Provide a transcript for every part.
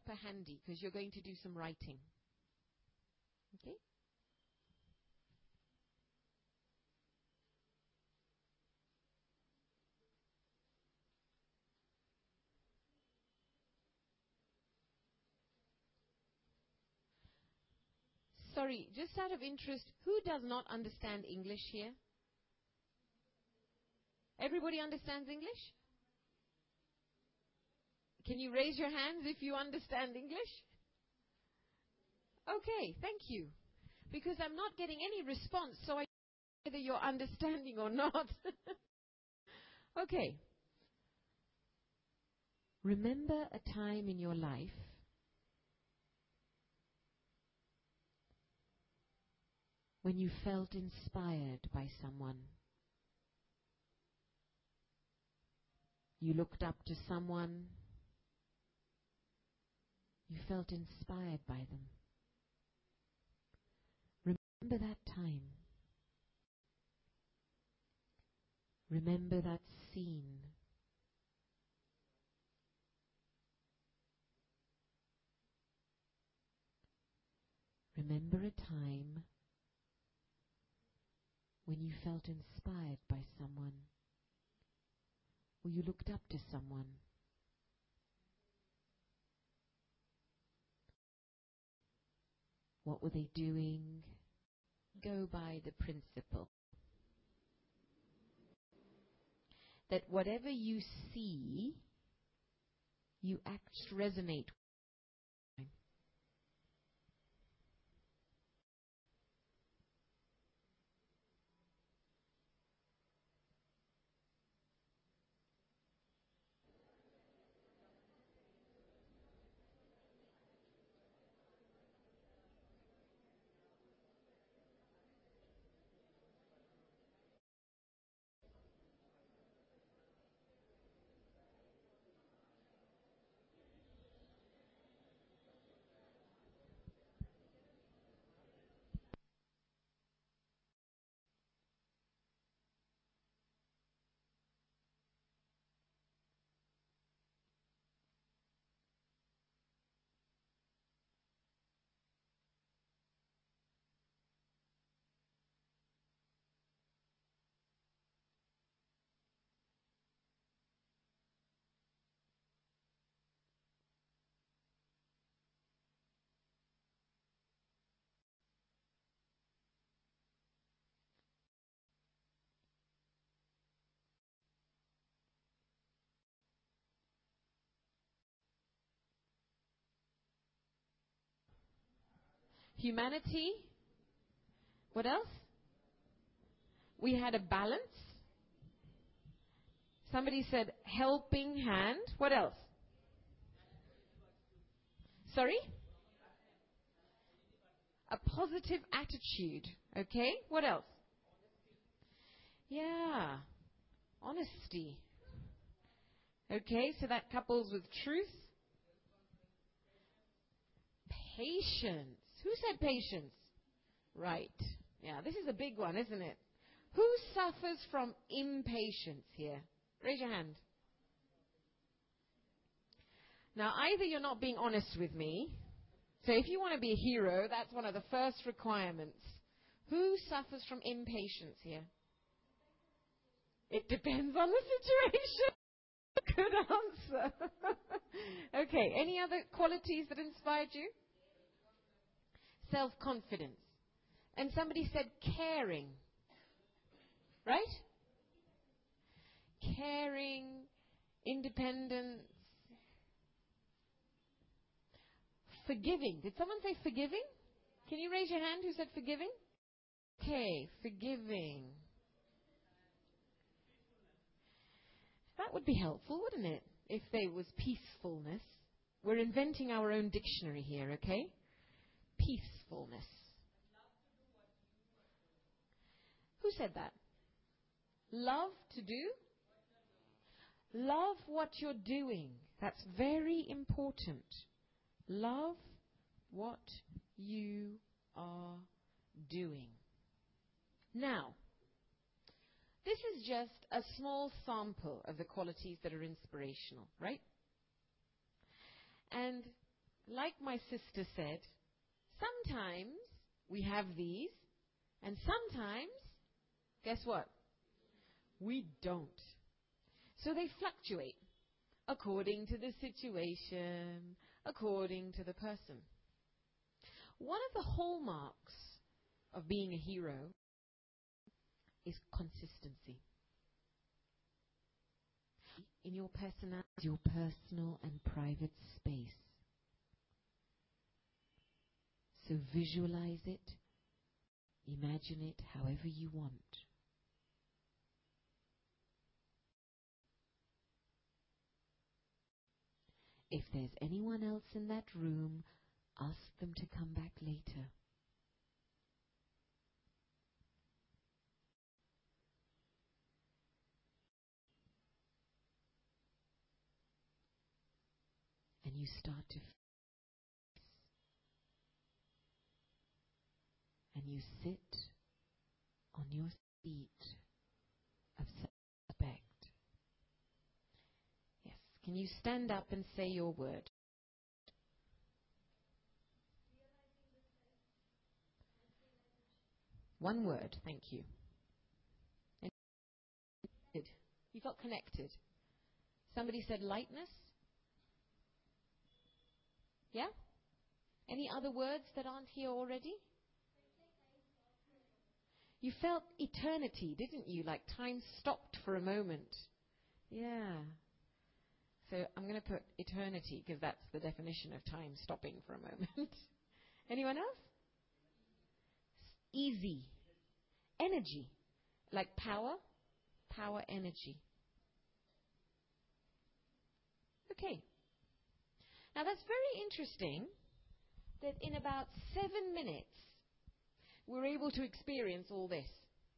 paper handy because you're going to do some writing. Okay? Sorry, just out of interest, who does not understand English here? Everybody understands English? Can you raise your hands if you understand English? Okay, thank you. Because I'm not getting any response, so I don't know whether you're understanding or not. Okay. Remember a time in your life when you felt inspired by someone. You looked up to someone. You felt inspired by them. Remember that time. Remember that scene. Remember a time when you felt inspired by someone, or you looked up to someone. What were they doing? Go by the principle that whatever you see, you resonate with. Humanity. What else? We had a balance. Somebody said helping hand. What else? Sorry? A positive attitude. Okay? What else? Yeah. Honesty. Okay, so that couples with truth. Patience. Who said patience? Right. Yeah, this is a big one, isn't it? Who suffers from impatience here? Raise your hand. Now, either you're not being honest with me. So if you want to be a hero, that's one of the first requirements. Who suffers from impatience here? It depends on the situation. Good answer. Okay, any other qualities that inspired you? Self-confidence. And somebody said caring. Right? Caring, independence, forgiving. Did someone say forgiving? Can you raise your hand who said forgiving? Okay, forgiving. That would be helpful, wouldn't it? If there was peacefulness. We're inventing our own dictionary here, okay? Peacefulness. Who said that? Love to do? Love what you're doing. That's very important. Love what you are doing. Now, this is just a small sample of the qualities that are inspirational, right? And like my sister said, sometimes we have these, and sometimes, guess what? We don't. So they fluctuate according to the situation, according to the person. One of the hallmarks of being a hero is consistency. In your personal and private space. So visualize it, imagine it however you want. If there's anyone else in that room, ask them to come back later. And you start to and you sit on your seat of self-respect. Yes. Can you stand up and say your word? One word, thank you. And you felt connected. Somebody said lightness? Yeah? Any other words that aren't here already? You felt eternity, didn't you? Like time stopped for a moment. Yeah. So I'm going to put eternity because that's the definition of time stopping for a moment. Anyone else? Easy. Energy. Like power. Power, energy. Okay. Now that's very interesting that in about 7 minutes we're able to experience all this.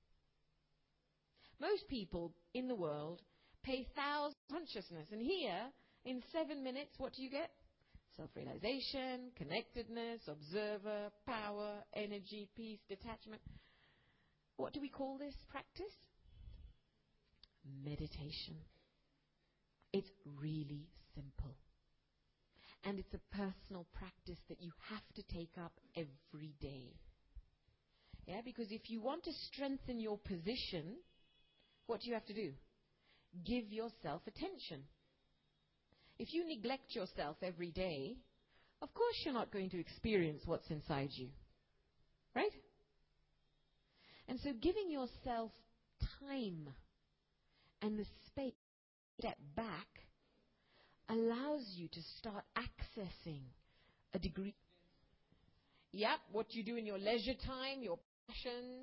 Most people in the world pay thousands of consciousness. And here, in 7 minutes, what do you get? Self-realization, connectedness, observer, power, energy, peace, detachment. What do we call this practice? Meditation. It's really simple. And it's a personal practice that you have to take up every day. Yeah, because if you want to strengthen your position, what do you have to do? Give yourself attention. If you neglect yourself every day, of course you're not going to experience what's inside you. Right? And so giving yourself time and the space to step back allows you to start accessing a degree. Yep, what you do in your leisure time, your passions.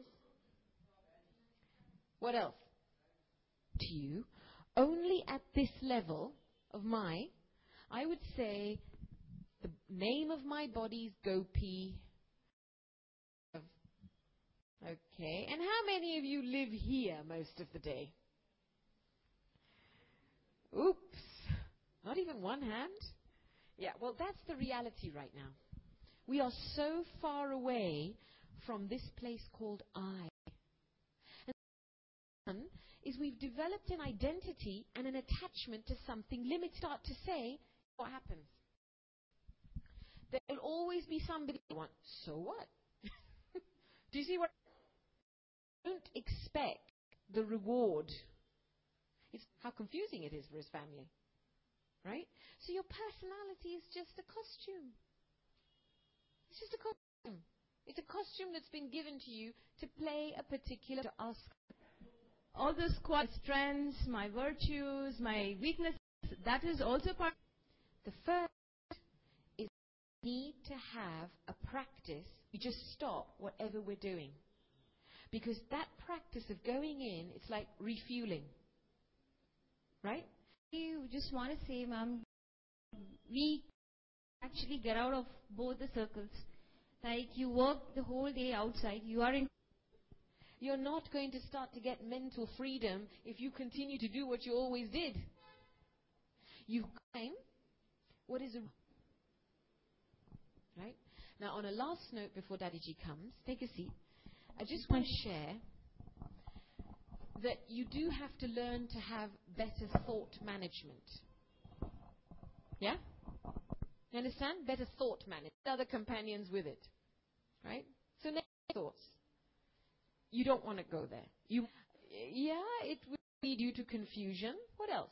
What else? To you, only at this level of I would say the name of my body is Gopi. Okay, and how many of you live here most of the day? Oops, not even one hand? Yeah, well, that's the reality right now. We are so far away from this place called I. And is we've developed an identity and an attachment to something. Limits start to say, what happens? There will always be somebody who wants, so what? Do you see what? Don't expect the reward. It's how confusing it is for his family. Right? So your personality is just a costume. It's just a costume. It's a costume that's been given to you to play a particular, to ask all the strengths, my virtues, my weaknesses, that is also part. The first is need to have a practice. We just stop whatever we're doing. Because that practice of going in, it's like refueling. Right? You just want to say, ma'am, we actually get out of both the circles. Like you work the whole day outside, you are in. You're not going to start to get mental freedom if you continue to do what you always did. You claim what is a... Right? Now, on a last note before Dadiji comes, take a seat. I just want to share that you do have to learn to have better thought management. Yeah? You understand? Better thought management. Other companions with it. Right? So negative thoughts. You don't want to go there. It will lead you to confusion. What else?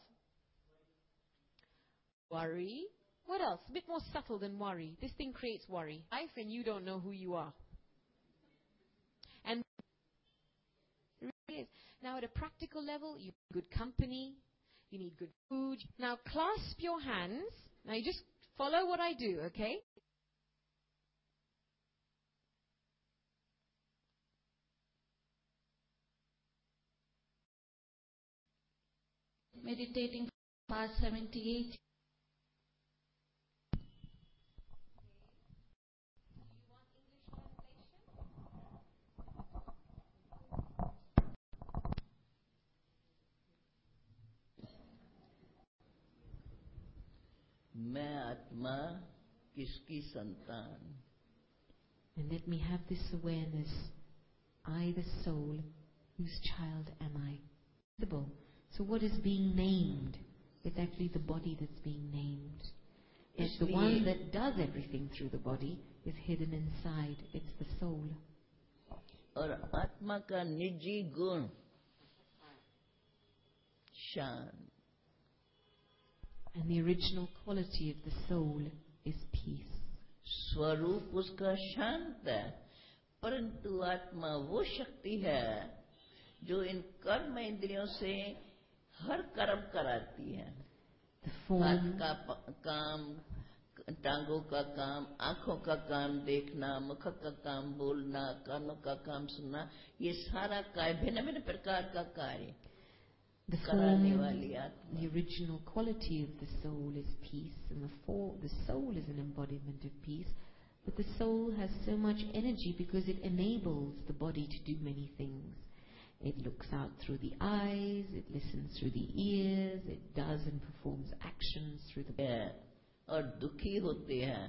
Worry. What else? A bit more subtle than worry. This thing creates worry. Life and you don't know who you are. And it really is. Now at a practical level, you need good company. You need good food. Now clasp your hands. Now you just follow what I do, okay? Meditating for past 78. मैं आत्मा किसकी संतान. And let me have this awareness. I, the soul, whose child am I? So what is being named? It's actually the body that's being named. It's the one that does everything through the body is hidden inside. It's the soul. और आत्मा का निजी गुण शांत. And the original quality of the soul is peace. स्वरूप उसका शांत है, परंतु आत्मा वो शक्ति है जो इन कर्म इंद्रियों से हर कर्म कराती है. हाथ का काम, टांगों का काम, आंखों का काम देखना, मुख का काम बोलना, कानों का काम सुनना, ये सारा कार्य भिन्न भिन्न प्रकार का कार्य The form, the original quality of the soul is peace, and the soul is an embodiment of peace. But the soul has so much energy because it enables the body to do many things. It looks out through the eyes, it listens through the ears, it does and performs actions through the body. और दुखी होते हैं,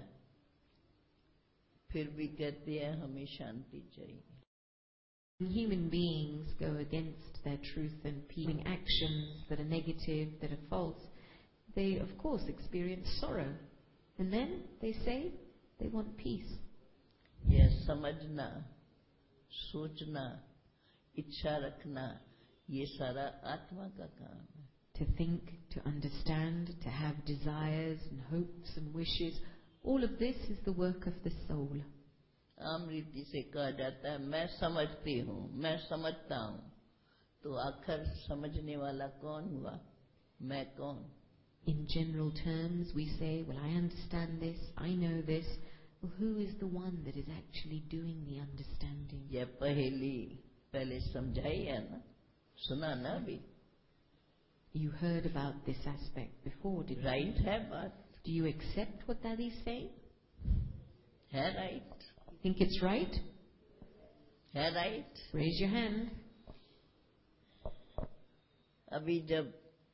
फिर भी कहते हैं हमें शांति चाहिए. Human beings go against their truth and peace, actions that are negative, that are false. They, of course, experience sorrow. And then they say they want peace. यह समझना, सोचना, इच्छा रखना, ये सारा आत्मा का काम है. To think, to understand, to have desires and hopes and wishes, all of this is the work of the soul. आम रीति से कहा जाता है मैं समझती हूँ, मैं समझता हूँ. तो आखिर समझने वाला कौन हुआ? मैं कौन? In general terms, we say, well, I understand this, I know this. Well, who is the one that is actually doing the understanding? यह पहले समझाई है ना, सुना ना अभी. You heard about this aspect before, did you? Right है बात. Do you accept what that is saying? है right. You think it's right? है right. Raise your hand. अभी जब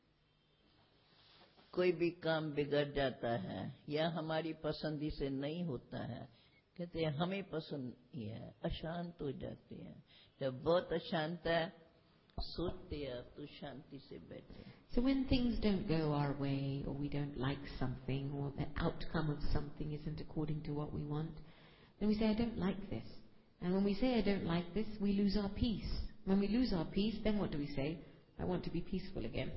कोई भी काम बिगड़ जाता है या हमारी पसंदी से नहीं होता है, कहते हैं हमें पसंद नहीं है, अशांत हो जाते हैं. जब बहुत अशांत है, सोचते हैं तो शांति से बैठे. So when things don't go our way, or we don't like something, or the outcome of something isn't according to what we want, then we say, I don't like this. And when we say, I don't like this, we lose our peace. When we lose our peace, then what do we say? I want to be peaceful again.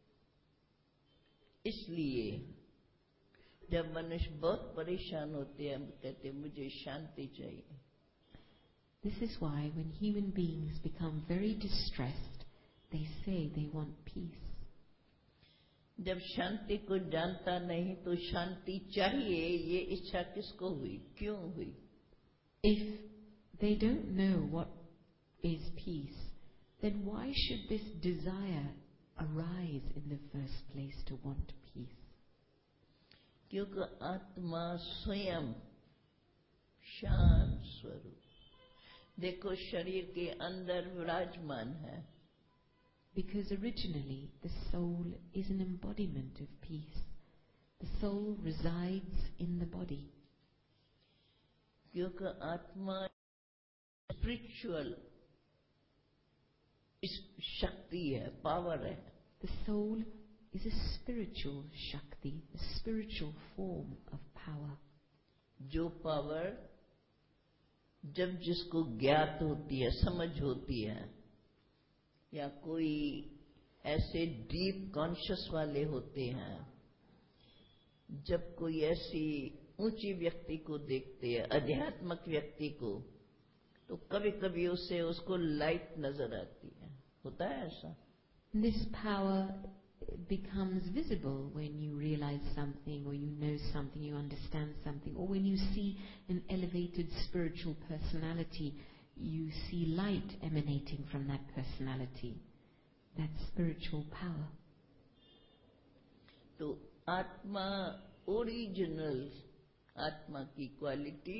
इसलिए जब मनुष्य बहुत परेशान होते हैं, कहते हैं मुझे शांति चाहिए. This is why when human beings become very distressed, they say they want peace. जब शांति को जानता नहीं तो शांति चाहिए, ये इच्छा किसको हुई, क्यों हुई? If they don't know what is peace, then why should this desire arise in the first place to want peace? क्योंकि आत्मा स्वयं शांत स्वरूप. देखो शरीर के अंदर विराजमान है. Because originally the soul is an embodiment of peace. The soul resides in the body. क्योंकि आत्मा स्पिरिचुअल शक्ति है, पावर है. The soul is a spiritual Shakti, a spiritual form of power. जो पावर जब जिसको ज्ञात होती है, समझ होती है, या कोई ऐसे डीप कॉन्शियस वाले होते हैं, जब कोई ऐसी ऊंची व्यक्ति को देखते हैं, आध्यात्मिक व्यक्ति को, तो कभी कभी उसको लाइट नजर आती है। होता है ऐसा? This power becomes visible when you realize something, or you know something, you understand something, or when you see an elevated spiritual personality, you see light emanating from that personality. That's spiritual power. तो आत्मा, original आत्मा की quality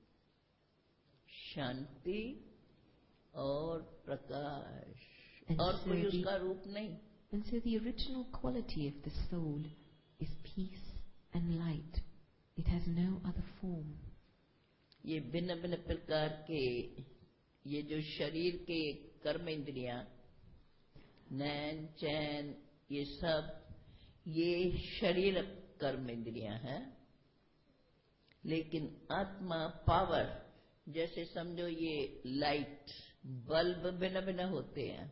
शांति और प्रकाश, और कोई उसका रूप नहीं। And so the original quality of the soul is peace and light. It has no other form. ये भिन्न भिन्न प्रकार के, ये जो शरीर के कर्म इंद्रियां, नैन, चैन, ये सब, ये शरीर कर्म इंद्रियां हैं। लेकिन आत्मा, पावर, जैसे समझो ये लाइट, बल्ब भिन्न भिन्न होते हैं,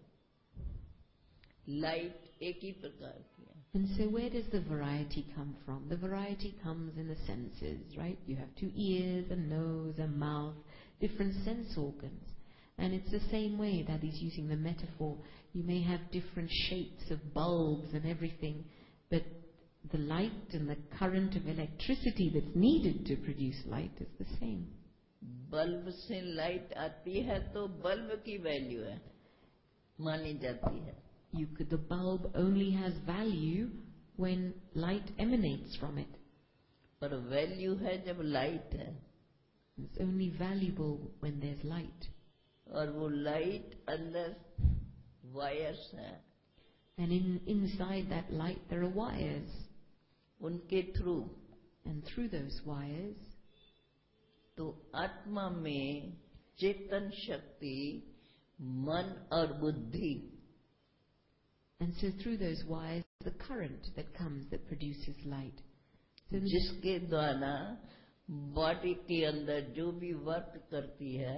लाइट एक ही प्रकार की है। And so where does the variety come from? The variety comes in the senses, right? You have 2 ears, a nose, a mouth, different sense organs. And it's the same way that he's using the metaphor. You may have different shapes of bulbs and everything, but the light and the current of electricity that's needed to produce light is the same. Bulb से light आती है तो bulb की value है, मानी जाती है। The bulb only has value when light emanates from it. पर वैल्यू है जब लाइट है। It's only valuable when there's light. और वो लाइट अंदर वायर्स हैं। And inside that light there are wires. उनके through, and through those wires, तो आत्मा में चेतन शक्ति, मन और बुद्धि, and so through those wires the current that comes that produces light. So जिसके द्वारा बॉडी के अंदर जो भी वर्क करती है,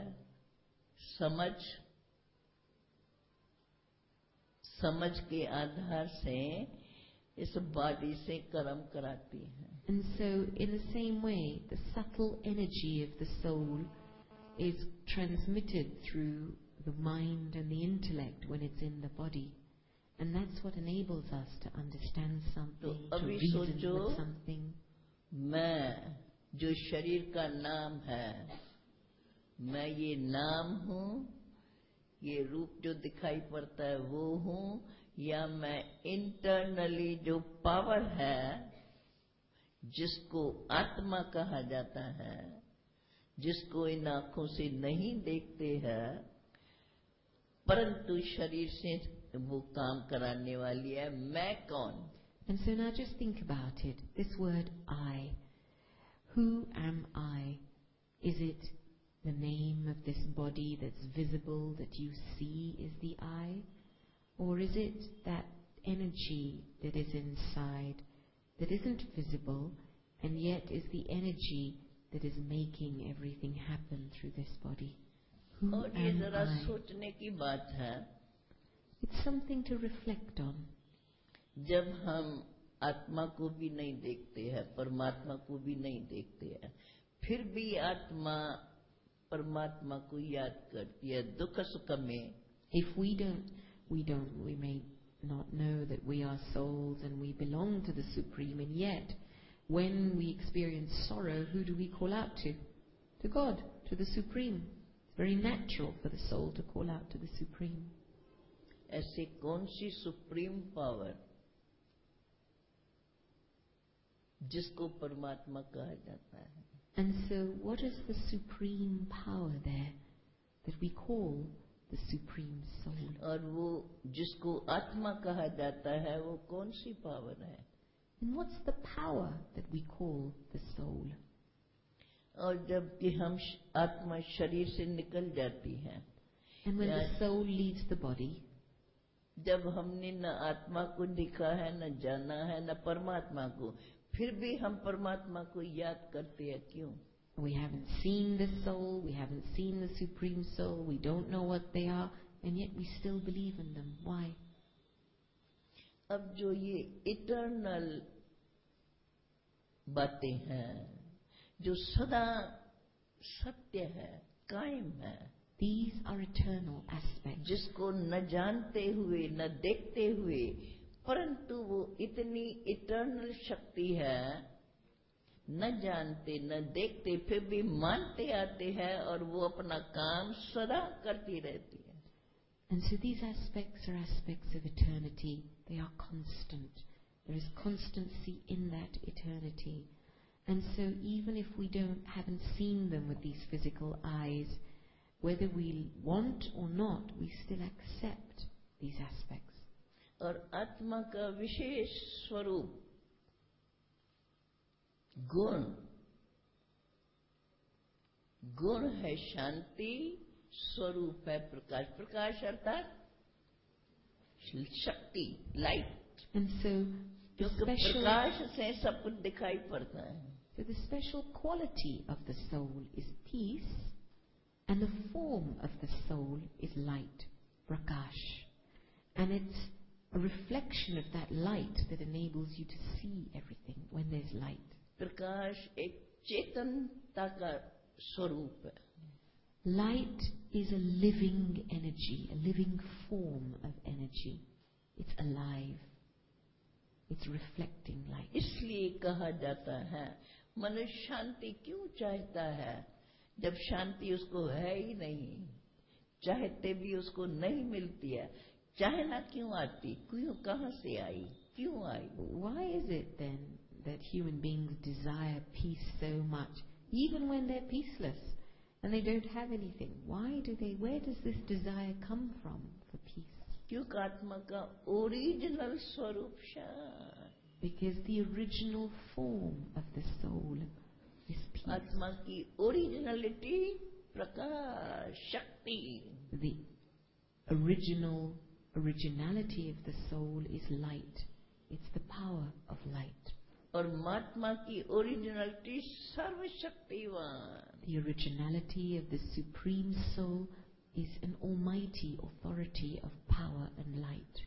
समझ के आधार से इस बॉडी से कर्म कराती है। And so in the same way, the subtle energy of the soul is transmitted through the mind and the intellect when it's in the body. And that's what enables us to understand something, to reason with something. मैं जो शरीर का नाम है, मैं ये नाम हूँ, ये रूप जो दिखाई पड़ता है वो हूँ, या मैं इंटरनली जो पावर है, जिसको आत्मा कहा जाता है, जिसको इन आंखों से नहीं देखते हैं, परंतु शरीर से वो काम कराने वाली है, मैं कौन? And so now just think about it. This word I. Who am I? Is it the name of this body that's visible, that you see is the I? Or is it that energy that is inside, that isn't visible, and yet is the energy that is making everything happen through this body? Who और ये am जरा I? सोचने की बात है। It's something to reflect on. जब हम आत्मा को भी नहीं देखते हैं, परमात्मा को भी नहीं देखते हैं, फिर भी आत्मा परमात्मा को याद करती है दुख सुख में। If we may not know that we are souls and we belong to the Supreme, and yet when we experience sorrow, who do we call out to? To God, to the Supreme. It's very natural for the soul to call out to the Supreme. ऐसे कौन सी supreme power जिसको परमात्मा कहा जाता है? And so what is the supreme power there that we call the Supreme Soul? और वो जिसको आत्मा कहा जाता है वो कौन सी पावर है? And what's the power that we call the soul? और जब कि हम आत्मा शरीर से निकल जाती है, And when the soul leaves the body, जब हमने न आत्मा को देखा है, न जाना है, न परमात्मा को, फिर भी हम परमात्मा को याद करते हैं, क्यों? We haven't seen the soul, we haven't seen the Supreme Soul, we don't know what they are, and yet we still believe in them. Why? अब जो ये इटर्नल बातें हैं, जो सदा सत्य है, कायम है, These are eternal aspects. जिसको न जानते हुए न देखते हुए, परंतु वो इतनी इटर्नल शक्ति है, न जानते न देखते फिर भी मानते आते हैं और वो अपना काम सदा करती रहती है. And so these aspects are aspects of eternity. They are constant. There is constancy in that eternity. And so even if we haven't seen them with these physical eyes, whether we want or not, we still accept these aspects. और आत्मा का विशेष स्वरूप गुण है शांति, स्वरूप है प्रकाश. प्रकाश अर्थात शक्ति, light. And so the special, प्रकाश से सब कुछ दिखाई पड़ता है. So the special quality of the soul is peace, and the form of the soul is light, prakash. And it's a reflection of that light that enables you to see everything when there's light. प्रकाश एक चेतनता का स्वरूप है. Light is a living energy, a living form of energy. It's alive. It's reflecting light. इसलिए कहा जाता है मनुष्य शांति क्यों चाहता है जब शांति उसको है ही नहीं, चाहते भी उसको नहीं मिलती है. चाहना क्यों आती, क्यों, कहां से आई, क्यों आई? Why is it then that human beings desire peace so much, even when they're peaceless and they don't have anything? Where does this desire come from for peace? क्योंकि आत्मा का ओरिजिनल स्वरूप शांति. Because the original form of the soul is peace. आत्मा की originality प्रकाश, शक्ति. The originality of the soul is light. It's the power of light. और महात्मा की originality सर्वशक्तिवान. The originality of the Supreme Soul is an almighty authority of power and light.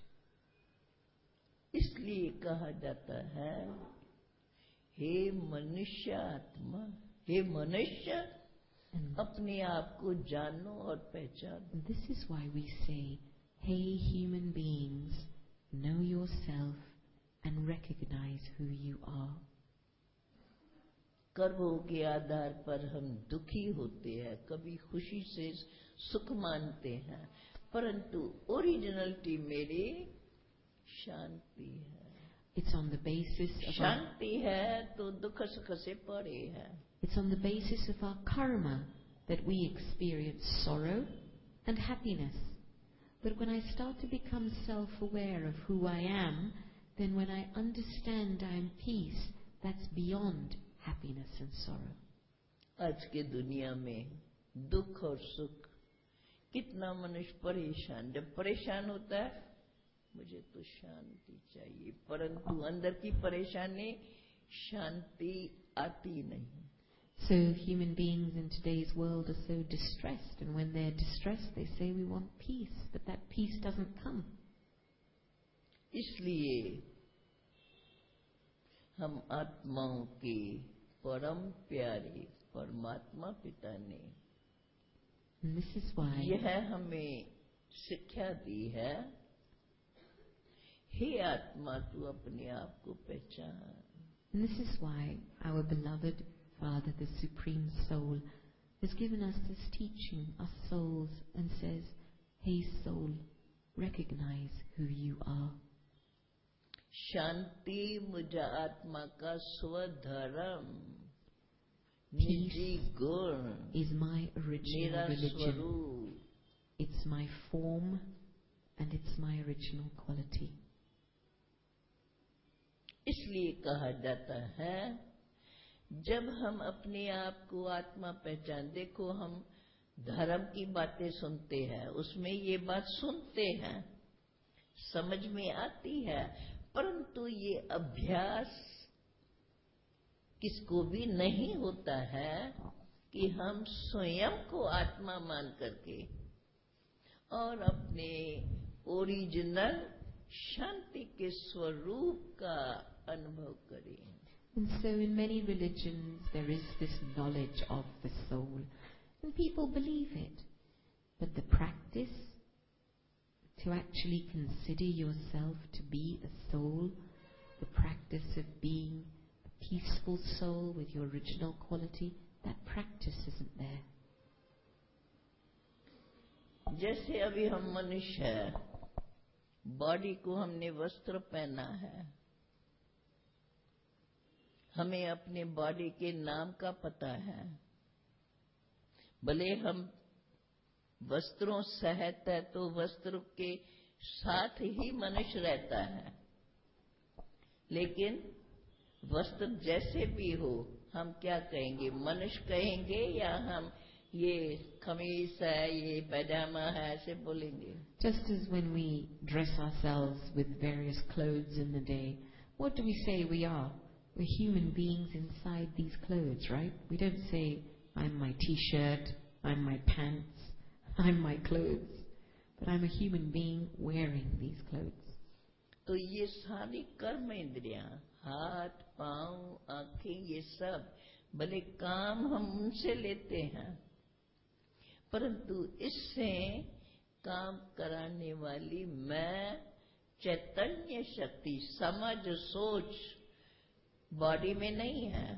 इसलिए कहा जाता है हे मनुष्य आत्मा, हे मनुष्य अपने आप को जानो और पहचानो. This is why we say, hey human beings, know yourself and recognize who you are. कर्मों के आधार पर हम दुखी होते हैं, कभी खुशी से सुख मानते हैं, परंतु ओरिजिनलिटी मेरी शांति है. It's on the basis of शांति है तो दुख सुख से परे है. It's on the basis of our karma that we experience sorrow and happiness. But when I start to become self-aware of who I am, then when I understand I am peace, that's beyond happiness and sorrow. आज के दुनिया में दुख और सुख, कितना मनुष्य परेशान. जब परेशान होता है मुझे तो शांति चाहिए, परंतु अंदर की परेशानी शांति आती नहीं. So human beings in today's world are so distressed, and when they're distressed they say we want peace, but that peace doesn't come. इसलिए हम आत्माओं के परम प्यारे परमात्मा पिता ने And this is why यह हमें शिक्षा दी है, हे आत्मा तू अपने आप को पहचान. And this is why our beloved Father, the Supreme Soul, has given us this teaching, us souls, and says, hey soul, recognize who you are. शांति मुझे आत्मा का स्वधर्म, निजी Peace गुण, is my मेरा original religion. स्वरूप. It's my form and it's my original quality. इसलिए कहा जाता है जब हम अपने आप को आत्मा पहचान, देखो हम धर्म की बातें सुनते हैं, उसमें ये बात सुनते हैं, समझ में आती है, परंतु ये अभ्यास किसको भी नहीं होता है कि हम स्वयं को आत्मा मान करके और अपने ओरिजिनल शांति के स्वरूप का अनुभव करें. And so in many religions there is this knowledge of the soul, and people believe it. But the practice to actually consider yourself to be a soul, the practice of being a peaceful soul with your original quality, that practice isn't there. जैसे अभी हम मनुष्य हैं, body को हमने वस्त्र पहना है, हमें अपने बॉडी के नाम का पता है. भले हम वस्त्रों सहित है तो वस्त्र के साथ ही मनुष्य रहता है, लेकिन वस्त्र जैसे भी हो हम क्या कहेंगे, मनुष्य कहेंगे या हम ये कमीज है, ये पैजामा है, ऐसे बोलेंगे. Just as when we dress ourselves with various clothes in the day, what do we say we are? We're human beings inside these clothes, right? We don't say, I'm my t-shirt, I'm my pants, I'm my clothes. But I'm a human being wearing these clothes. तो ये सारी कर्म इंद्रियां, हाथ, पांव, आंखें, ये सब भले काम हम उनसे लेते हैं, परंतु इससे काम कराने वाली मैं चैतन्य शक्ति, समझ, सोच बॉडी में नहीं है.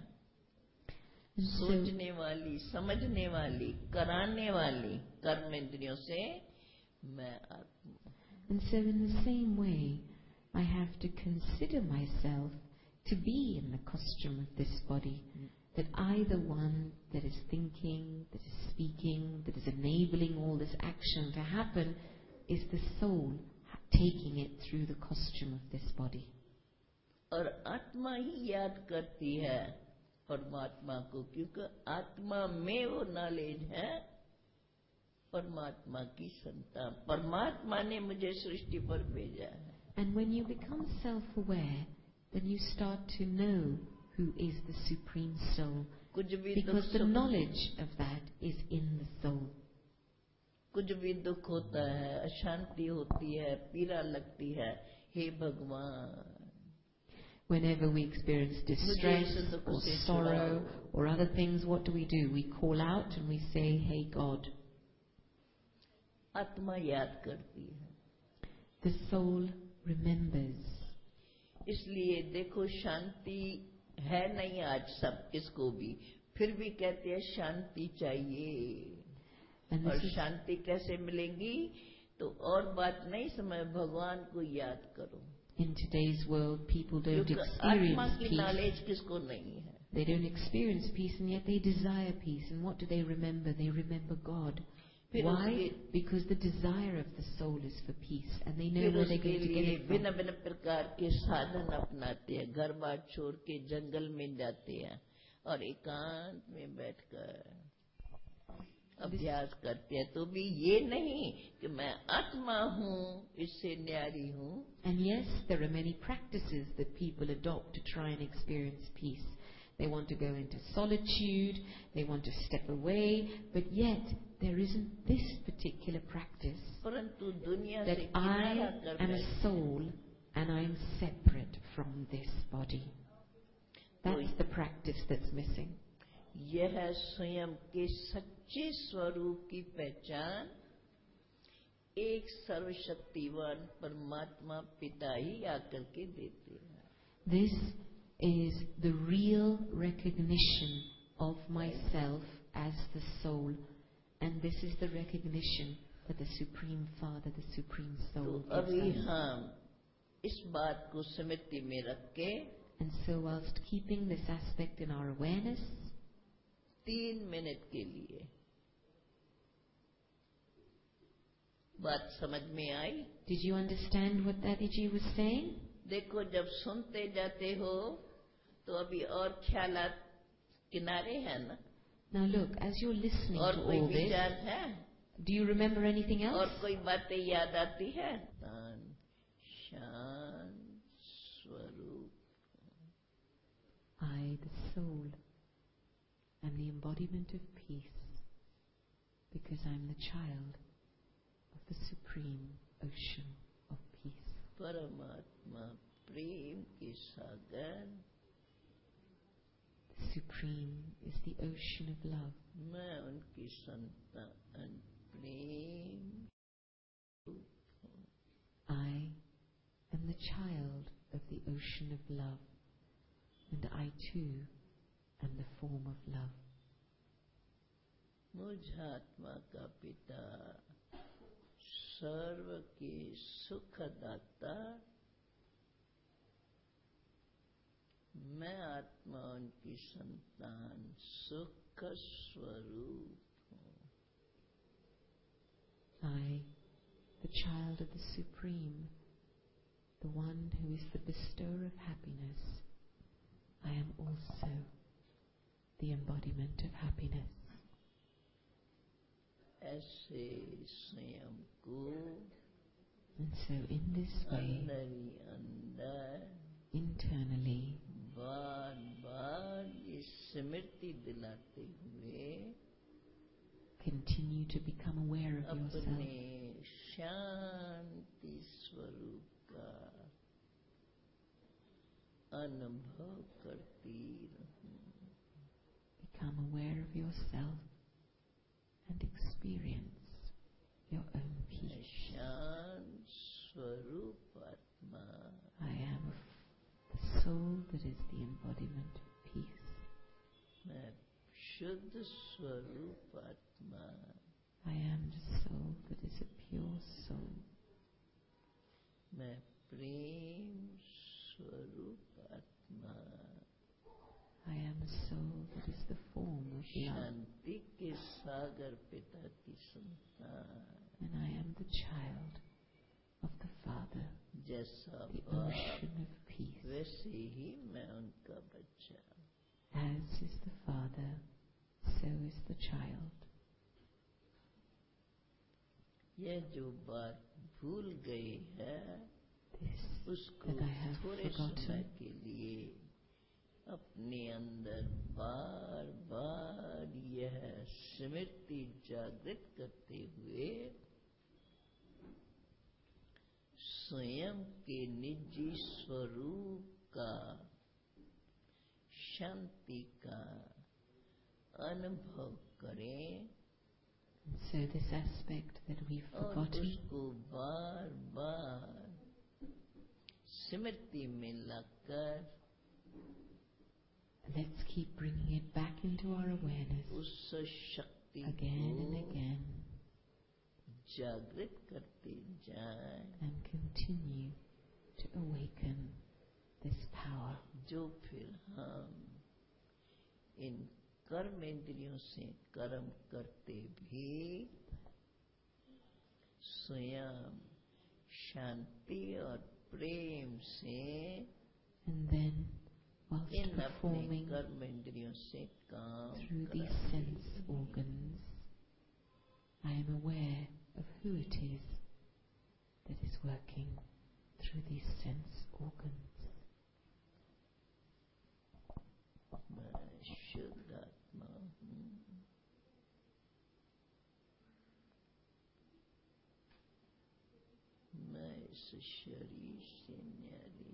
सोचने वाली, समझने वाली, कराने वाली कर्म इंद्रियों से मैं आत्मा. And so in the same way, I have to consider myself to be in the costume of this body, that I, the one that is thinking, that is speaking, that is enabling all this action to happen, is the soul taking it through the costume of this body. और आत्मा ही याद करती है परमात्मा को, क्योंकि आत्मा में वो नॉलेज है. परमात्मा की संतान, परमात्मा ने मुझे सृष्टि पर भेजा है. And when you become self-aware, then you start to know who is the Supreme Soul, because the knowledge of that is in the soul. कुछ भी दुख होता है, अशांति होती है, पीड़ा लगती है, हे भगवान. Whenever we experience distress or sorrow or other things, what do? We call out and we say, hey God. आत्मा याद करती है. The soul remembers. इसलिए देखो, शांति है नहीं आज सब किसको भी, फिर भी कहते हैं शांति चाहिए. और शांति कैसे मिलेगी? तो और बात नहीं समझ, भगवान को याद करो. In today's world, people don't experience peace. Knowledge किसको नहीं है. They don't experience peace, and yet they desire peace. And what do they remember? They remember God. Why? Because the desire of the soul is for peace, and they know where they're going to get it from. भिन्न भिन्न प्रकार के साधन अपनाते हैं, घर बार छोड़ के जंगल में जाते हैं और एकांत में बैठकर अभ्यास करते हैं. तो भी ये नहीं कि मैं आत्मा हूँ, इससे न्यारी हूँ. And yes, there are many practices that people adopt to try and experience peace. They want to go into solitude, they want to step away, but yet there isn't this particular practice that I am a soul and I am separate from this body. That's the practice that's missing. यह स्वयं के सच्चे स्वरूप की पहचान एक सर्वशक्तिवान परमात्मा पिता ही आकर के देते हैं. This is the real recognition of myself as the soul, and this is the recognition that the Supreme Father, the Supreme Soul, तो अभी हम इस बात को स्मृति में रख के, and so whilst keeping this aspect in our awareness, 3 minute के लिए बात समझ में आई? Did you understand what Dadiji was saying? देखो, जब सुनते जाते हो तो अभी और ख्यालात किनारे हैं ना. Now look, as you're listening और to कोई all this, विचार है? do you remember anything else? और कोई बातें याद आती है? शांत स्वरूप. I I, the soul, am the embodiment of peace because I'm the child of the supreme ocean of peace. परमात्मा प्रेम के सागर, The supreme is the ocean of love. मैं उनकी संतान प्रेम रूप हूँ. I am the child of the ocean of love, and I too am the form of love. मुझ आत्मा का पिता सर्व के सुखदाता, मैं आत्मा उनकी संतान सुख स्वरूप हूँ. I, the child of the Supreme, the one who is the bestower of happiness, I am also the embodiment of happiness. ऐसे स्वयं को And so in this way, अंदर ही अंदर internally, बार बार ये स्मृति दिलाते हुए continue to become aware of yourself. अपने शांति स्वरूप का अनुभव करती रहूं. Become aware of yourself and experience your own मैं peace. शांत स्वरूप आत्मा, I am the soul that is the embodiment of peace. मैं शुद्ध स्वरूप आत्मा, I am the soul that is a pure soul. मैं प्रेम स्वरूप आत्मा, I am the soul that is the form of love. शांति के सागर पिता की संतान, And I am the child of the Father, जैसा the बाप ocean of peace. वैसे ही मैं उनका बच्चा. As is the Father, so is the child. यह जो बात भूल गई है, This उसको that I have थोड़े समय forgotten, के लिए अपने अंदर बार बार यह स्मृति जागृत करते हुए स्वयं के निजी स्वरूप का, शांति का अनुभव करें. and so this aspect that we've और forgotten, उसको बार बार स्मृति में लाकर let's keep bringing it back into our awareness उस शक्ति again and को again, जागृत करते जाएं, and continue to awaken this power. जो फिर हम इन कर्मेंद्रियों से कर्म करते भी स्वयं शांति और प्रेम से And then, whilst इन अपने performing कर्मेंद्रियों से काम through these कराते sense organs, I am aware of who it is that is working through these sense organs. मैं शुद्ध आत्मा हूँ. मैं इस शरीर से न्यारी,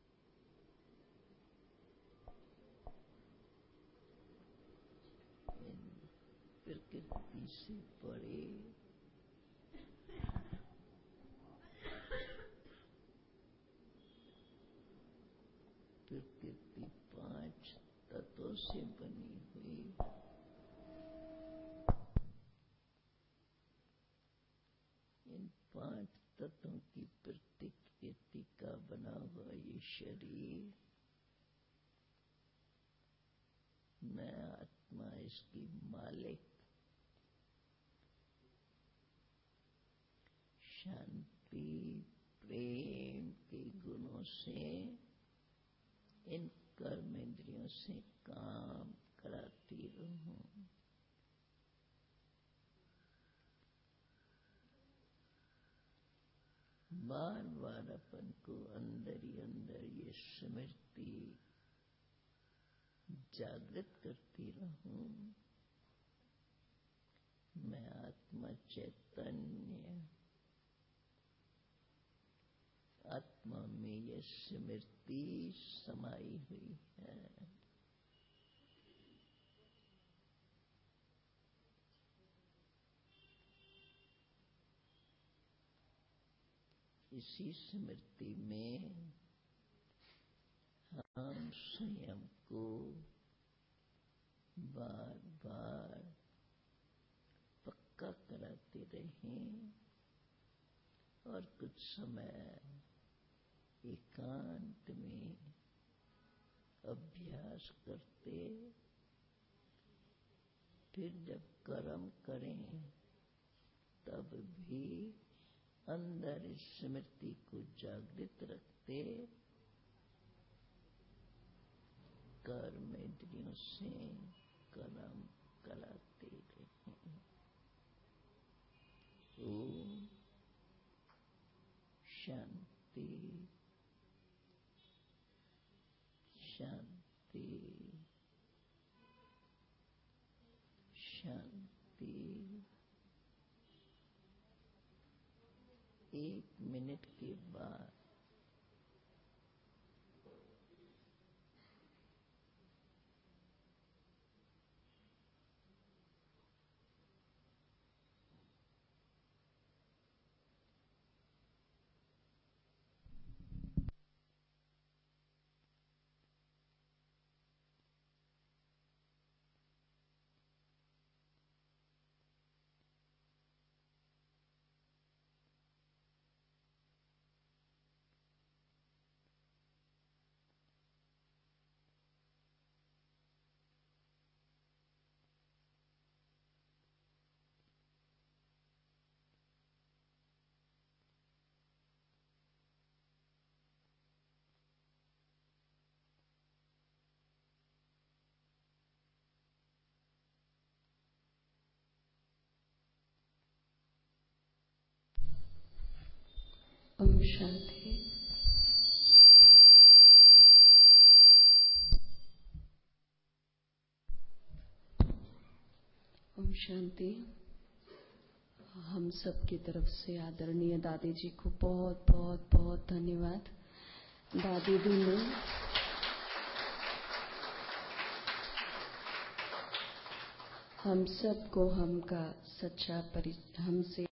इन प्रकृति से परे, प्रकृति 5 तत्वों से बनी हुई, इन 5 तत्वों की प्रकृति का बना हुआ ये शरीर, मैं आत्मा इसकी मालिक, शांति प्रेम के गुणों से इन कर्मेंद्रियों से काम कराती रहूं. बार बार अपन को अंदर ही अंदर ये स्मृति जागृत करती रहूं। मैं आत्मा चैतन्य, आत्मा में यह स्मृति समाई हुई है। इसी स्मृति में हम स्वयं को बार बार पक्का कराते रहें और कुछ समय एकांत में अभ्यास करते, फिर जब कर्म करें तब भी अंदर इस स्मृति को जागृत रखते, कर्म इंद्रियों से कर्म कराते रहें। ओम शांति शांति शांति। 1 मिनट के बाद ओम शांति। ओम शांति। हम सब की तरफ से आदरणीय दादी जी को बहुत बहुत बहुत धन्यवाद। दादी जी ने हम सबको हमसे